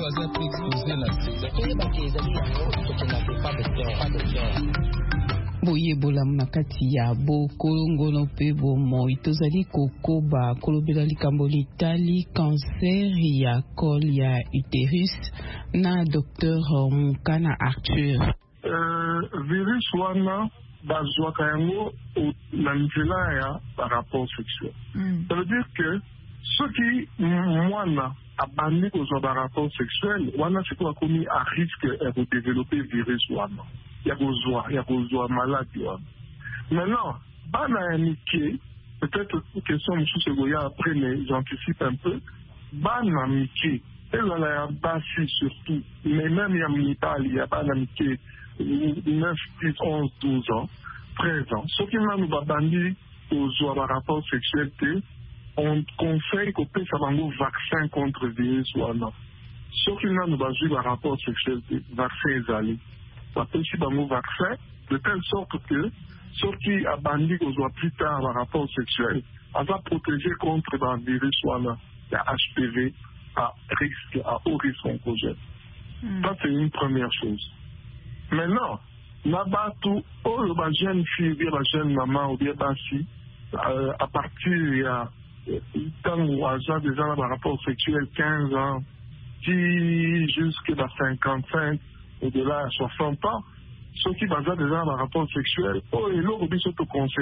baza plus exposé na boyebola na kati ya bokolongono pe bomoi tozali kokoba kolobela likambo litali cancer ya col ya utérus na Dr Mukana Arthur. Virus wana bazwaka yango na nzela ya rapport sexuel. Ça veut dire que soki mwana abandi kozwa ba rapport sexuel wana sikoyo akomi à risque de développer virus wana ya kozwa maladie wana. Maintenant bana ya mike, peut-être question mosusu ekoya après, mais j'anticipe un peu, bana mike ezala ya basi surtout, mais même ya mibali ya bana mike 9, 10, 11, 12 ans, 13 ans. Ceux qui n'ont pas bandit aux rapports sexuels, on conseille qu'on puisse avoir un vaccin contre le virus. Ceux qui n'ont pas eu un rapport sexuel, vaccin est allé. On peut aussi avoir un vaccin de telle sorte que ceux qui ont bandit aux plus tard un rapport sexuel, on va protéger contre le virus, il y a HPV à haut risque oncogène. Ça, c'est une première chose. Maintenant, Nabatu, la jeune fille, la jeune maman, ou bien basi, à partir tant ou âge déjà dans le rapport sexuel 15 ans, qui jusqu'à 55, au-delà à 60 ans, ceux qui basent déjà dans le rapport sexuel, et l'autre, ils sont conseillés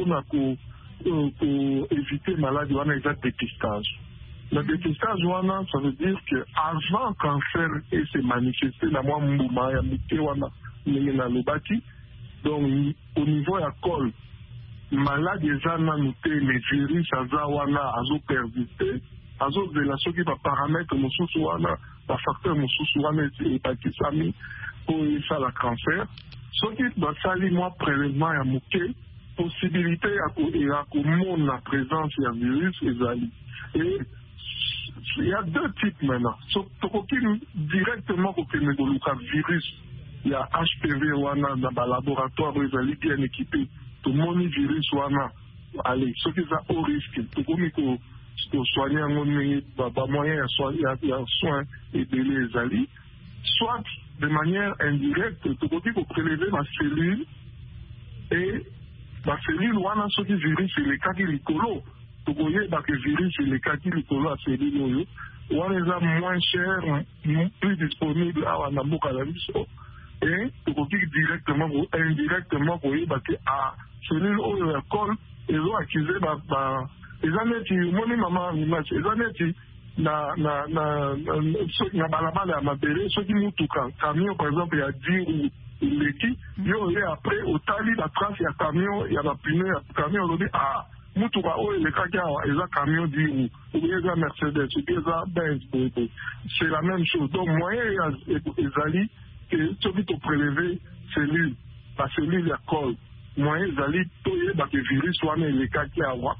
pour éviter maladie, on a exact dépistage. Le dépistage, ça veut dire qu'avant le cancer et se manifester, la moi, mouma, ya mité, wana, na lobaki, donc au niveau ya col, maladie zana noté, les virus, aza wana, azo persister, azo de la soki ba paramètre, mosusu wana, ba facteur mosusu wana, et bakisami, pour ça la cancer. Soki ba sali moi prélèvement ya mouké, possibilité ya komona la présence ya virus, ezali. Et il y a deux types maintenant. Directement pour que le virus, il y a HPV wana dans le laboratoire, ils allaient bien équipés. Tout le monde virus wana, allez, ce qui est au risque, tout le monde soigner un moyen, il y a soin et les alliés. Soit de manière indirecte, tout le monde prélever ma cellule et ma cellule wana, ce qui est virus, c'est les cas qui sont vous voyez que le virus et les cas qui sont à cellules, on les a moins chers, plus disponibles à Nabucco et vous directement ou indirectement, vous voyez que à cellules où il y a col, ils ont accusé les années qui monnaie maman image, les années qui na balabala à mabere, ceux qui nous touchent, camion par exemple, il y a 10 ou l'équipe, il y a après au tali la trace, il y a camion, il y a la pneu, il y a camion, on dit ah. Mutuba o le kaka eza camion di ou eza Mercedes ou eza Benz, c'est la même chose. Donc moyen ezali que celui qui prélever cellule, la cellule ya col, moyen ezali toye ba que virus wana le kaka wa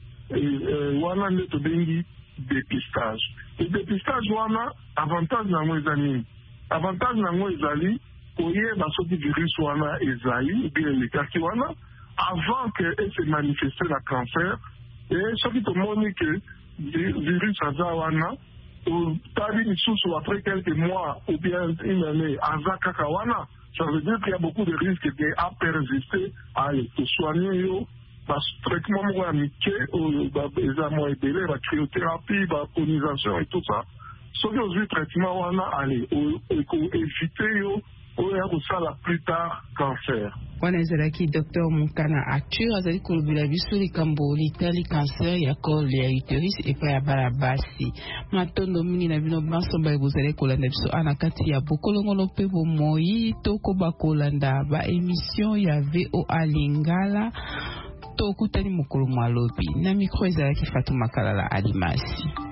wana ne to bengi dépistage. Le dépistage wana avantage nango ezali, avantage nango ezali koye ba so virus wana ezali ou bien le kaka wana avant qu'elle se manifeste le cancer, et ce qui te montre que le virus Azawana, après quelques mois ou bien une année, Azakakawana, ça veut dire qu'il y a beaucoup de risques à persister, à te soigner, le traitement amiqué, les amours délai, la cryothérapie, la colonisation et tout ça. Ce qui est le traitement, allez, éviter, la plus tard cancer. Wana ezalaki Dr Mukana Arthur azali kolobela biso likambo litali cancer ya col ya utérus epai ya bana basi. Matondo mingi na bino basomba bozali kolanda biso ana kati ya bokolongono pe bomoi tokoba kolanda ba émission ya VOA Lingala tokutani mokolo malobi na micro ezalaki Fatuma Kalala Alimasi.